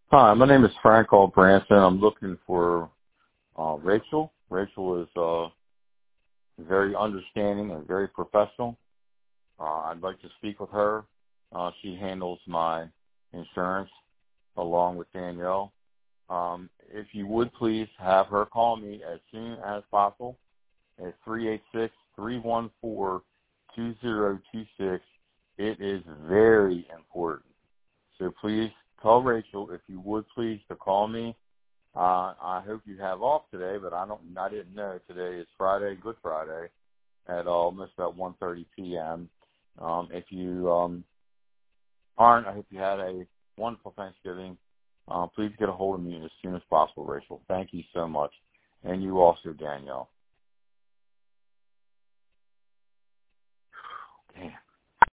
Hi, my name is Frank Branson. I'm looking for Rachel. Rachel is very understanding and very professional. I'd like to speak with her. She handles my insurance along with Danielle. If you would please have her call me as soon as possible at 386-314-2026. It is very important. So please tell Rachel, if you would please, to call me. I hope you have off today, but I didn't know. Today is Friday, Good Friday, at almost about 1:30 p.m. If you aren't, I hope you had a wonderful Thanksgiving. Please get a hold of me as soon as possible, Rachel. Thank you so much. And you also, Danielle. Damn.